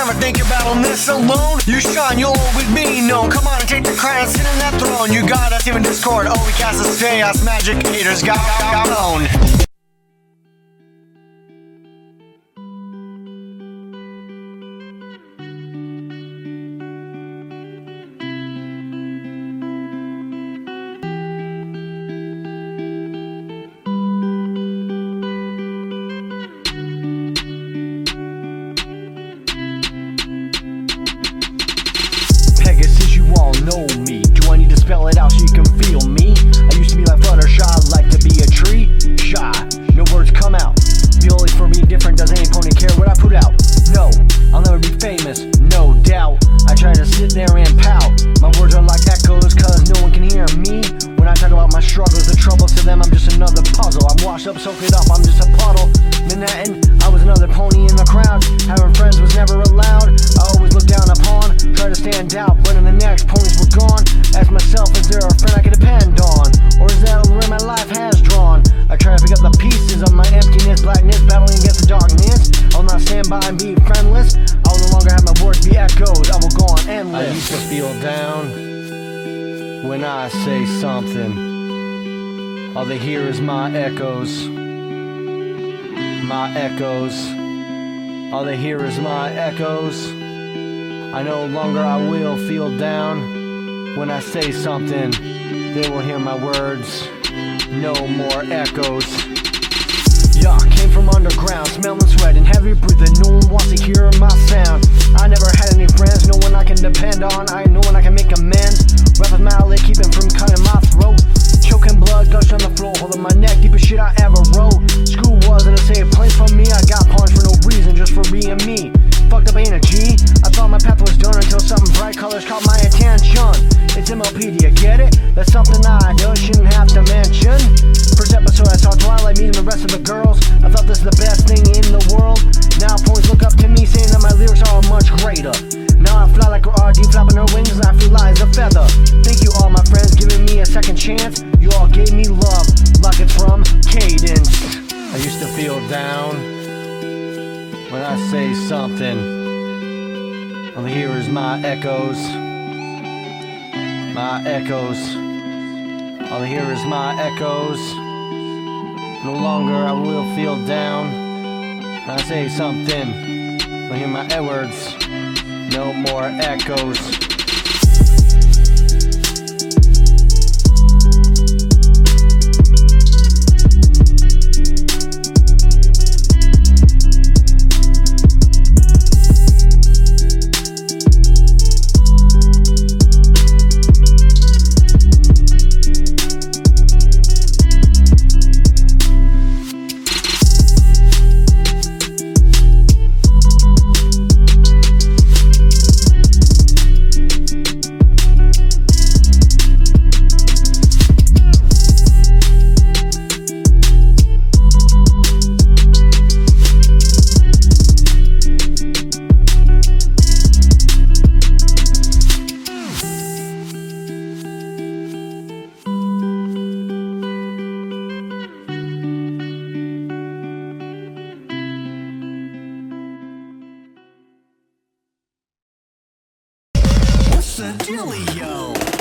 never think you're battling this alone. You shine, you'll always be known. Come on and take the crown and sit in that throne. You got us, even Discord. Oh, we cast us chaos, magic haters got known. Pegasus, you all know me. Do I need to spell it out so you can feel me? I used to be like Fluttershy, I'd like to be a tree. Shy, no words come out. Feel like for being different, does any opponent care what I put out? No, I'll never be famous, no doubt. I try to sit there and pout. My words are like echoes, cause no one can hear me. When I talk about my struggles, the troubles to them, I'm just another puzzle. I'm washed up, soak it up, I'm just a puddle. Manhattan, I was another pony in the crowd. Having friends was never allowed. I always looked down upon, try to stand out, but in the next, ponies were gone. Ask myself, is there a friend I can depend on? Or is that where my life has drawn? I try to pick up the pieces of my emptiness, blackness, battling against the darkness. I will not stand by and be friendless. I will no longer have my words be echoed. I will go on endless. I used to feel down when I say something. All they hear is my echoes. My echoes. All they hear is my echoes. I no longer I will feel down when I say something. They will hear my words. No more echoes. Yeah, came from underground, smelling sweat and heavy breathing. No one wants to hear my sound. I never had any friends, no one I can depend on. I know when I can make amends. Rap with my outlet, keeping from cutting my throat. Choking blood, gush on the floor, holding my neck, deepest shit I ever wrote. School wasn't a safe place for me. I got punched for no reason, just for being me. Fucked up ain't a G. I thought my path was done until something bright colors caught my attention. It's MLP, do you get it? That's something I shouldn't have to mention. First episode I saw Twilight meeting the rest of the girls. I thought this is the best thing in the world. Now ponies look up to me saying that my lyrics are much greater. Now I fly like RD flapping her wings and I feel light as a feather. Thank you all my friends giving me a second chance. You all gave me love like it's from Cadence. I used to feel down when I say something. All I hear is my echoes. My echoes. All I hear is my echoes. No longer I will feel down when I say something. I hear my words. No more echoes. What's the dealio?